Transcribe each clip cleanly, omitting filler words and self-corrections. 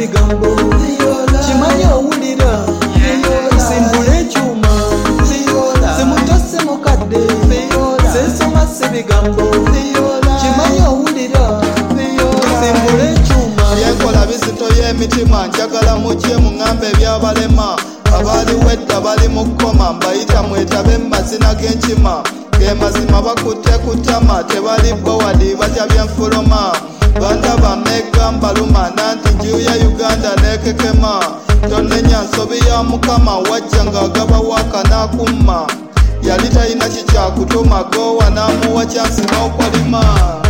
bigambo kimanyi owulira simbula ekyuma simutose mukadde sensoma si bigambo kimanyi owulira simbula ekyuma byenkola bizitoya emitima njagala mujye muŋŋambe ebyabalema abali wedda bali mu kkoma mbayita mwetabe mu mazina g'enkima ge mazima bakutte kutama tebali bowadi batya byenfuluma bandaba mega mbaluma nanti njuya Uganda nekekema tonnenya nsobi ya mukama wajja ng'agaba waka n'akumma yali talina kikyakutuma gowa n'amuwa kyansi n'okwalima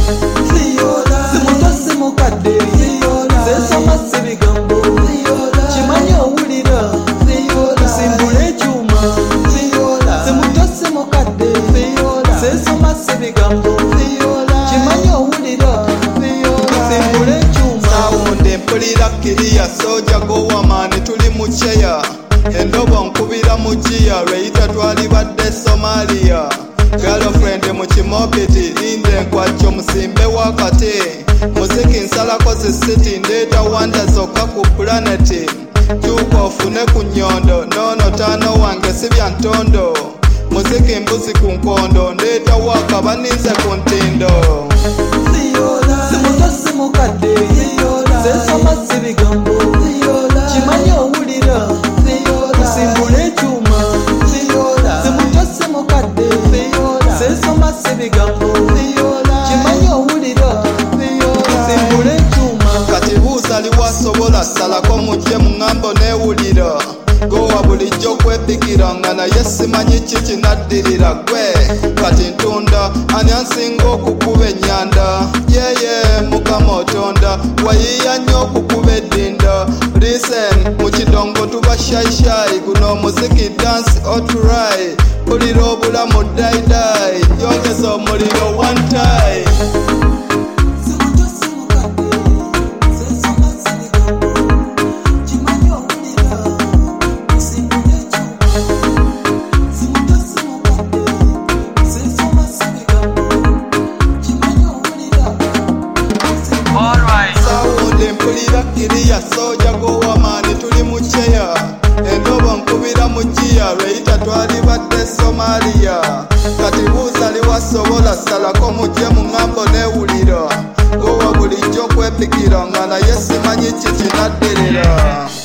simutose mukadde sensoma si bigambo kimanyi owulira simbula ekyuma simutose mukadde sensoma si bigambo kimanyi owulira simbula ekyuma sawunde mpulira kiriya soja gowamani tuli mu kyeya endobo nkubira mu jiya lweyita twalibadde Somalia girlfriend mu kimobiti linde nkwajjo musimbe wakati muziki nsalako zisiti ndeeta wanda zokka ku planeti kyuka ofune ku nnyondo noono taano wange si bya ntondo muziki mbuzi ku nkondo ndeeta waka baninze ku ntindo simutose mukadde sensoma si bigambo kimanyi owulira simbula ekyuma simutose mukadde sensoma si bigambo kimanyi owulira simbula ekyuma kati buuza liwasobola salako mujye muŋŋambo neewulira gowa bulijjo kwepikira nga naye simanyi kiki naddirira gwe kati ntunda ani ansinga okukuba ennyanda yeye mukama otonda wayiya nnyo okukuba eddinda listen mu kidongo tuba shaishai guno omuziki dance otry pulira obulamu daidai yongeza omuliro one time mpulira kiriya soja gowamani tuli mu kyeya endobo nkubira mu jiya lweyita twalibadde Somalia kati buuza liwasobola salako mujye muŋŋambo neewulira gowa bulijjo kwepikira nga naye simanyi kiki naddirira